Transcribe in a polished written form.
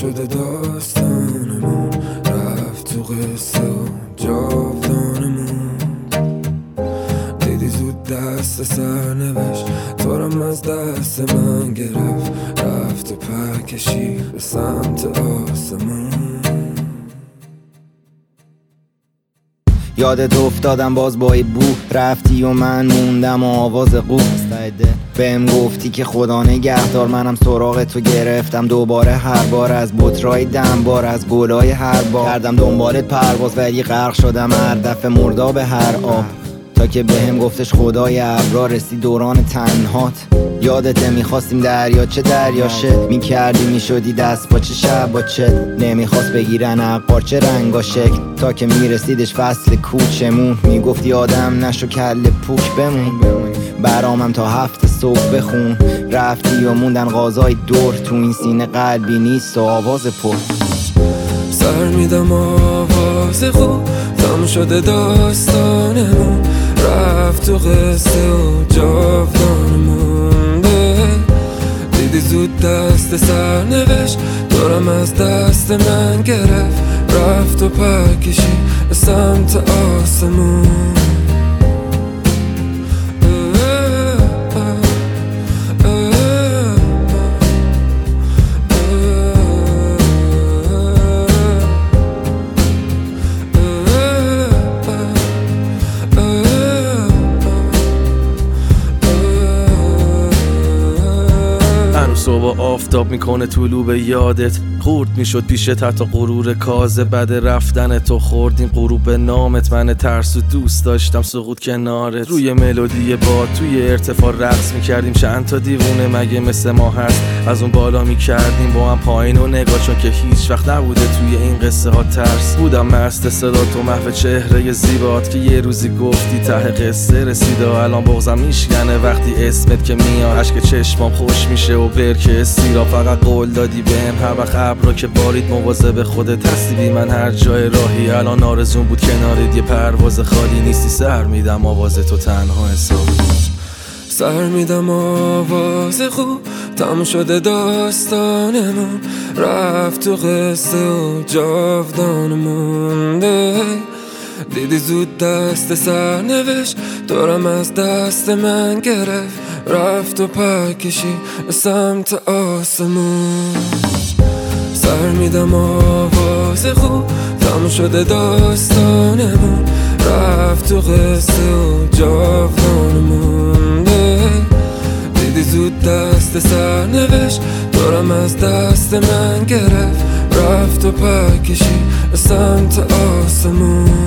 شده داستانمون، رفت تو قصه و جاودانمون. دیدی زود دست سرنوشت تو رم از دست من گرفت، رفت و پر کشید به سمت آسمون. یادت افتادم باز با ای بو، رفتی و من موندم و آواز قو. بهم گفتی که خدا نگهدار، منم سراغ تو گرفتم دوباره، هر بار از بطرای دنبار، از گلای هر بار کردم دنبالت پرواز، ولی غرق شدم هر دفعه مرداب هر آب. تا که بهم گفتش خدای ابرار، رسید دوران تنهات. یادت میخواستیم دریاچه دریاشه میکردی، میشدی دست باچه شب باچه، نمیخواست بگیرن عقارچه رنگا شکل، تا که میرسیدش فصل کوچمون. میگفتی آدم نشو کل پوک بمون، برامم تا 7 صبح بخون. رفتی و موندن غازای دور، تو این سینه قلبی نیست و آواز پر. سر میدم آواز خوب، تم شده داستانمون، رفت تو قصه و جاودانمون. دیدی زود دست سرنوشت دورم از دست من گرفت، رفت و پر کشید به سمت آسمون. صبح آفتاب میکنه طلوع به یادت، خورد میشد پیشت حتی غرور کازه. بعد رفتن تو خوردیم غروب به نامت، من ترسو دوست داشتم سقوط کنارت. روی ملودی باد توی ارتفاع رقص میکردیم، چند تا دیوونه مگه مثل ما هست، از اون بالا میکردیم با هم پایین و نگاه، چون که هیچ وقت نبوده توی این قصه ها ترس. بودم مست صدا تو محو چهره زیبات، که یه روزی گفتی ته قصه رسیده. الان بغضم میشکنه وقتی اسمت که میاد، اشک چشمام خوش میشه و برکه استیرا. فقط قول دادی بهم هر وقت ابرا که بارید مواظب خودت هستی بی من هر جای راهی. الان آرزون بود کنارت یه پرواز خالی، نیستی سر میدم آواز تو تنها حسابی. سر میدم آواز خوب، تم شده داستانمون، رفت تو قصه و جاودانمون. دیدی زود دست سرنوشت دورم از دست من گرفت، رفت و پر کشید به سمت آسمون. سر میدم آواز خوب، تم شده داستانمون، رفت تو قصه و جاودانمون. دیدی زود دست سرنوشت دورم از دست من گرفت، رفت و پر کشید به سمت آسمون.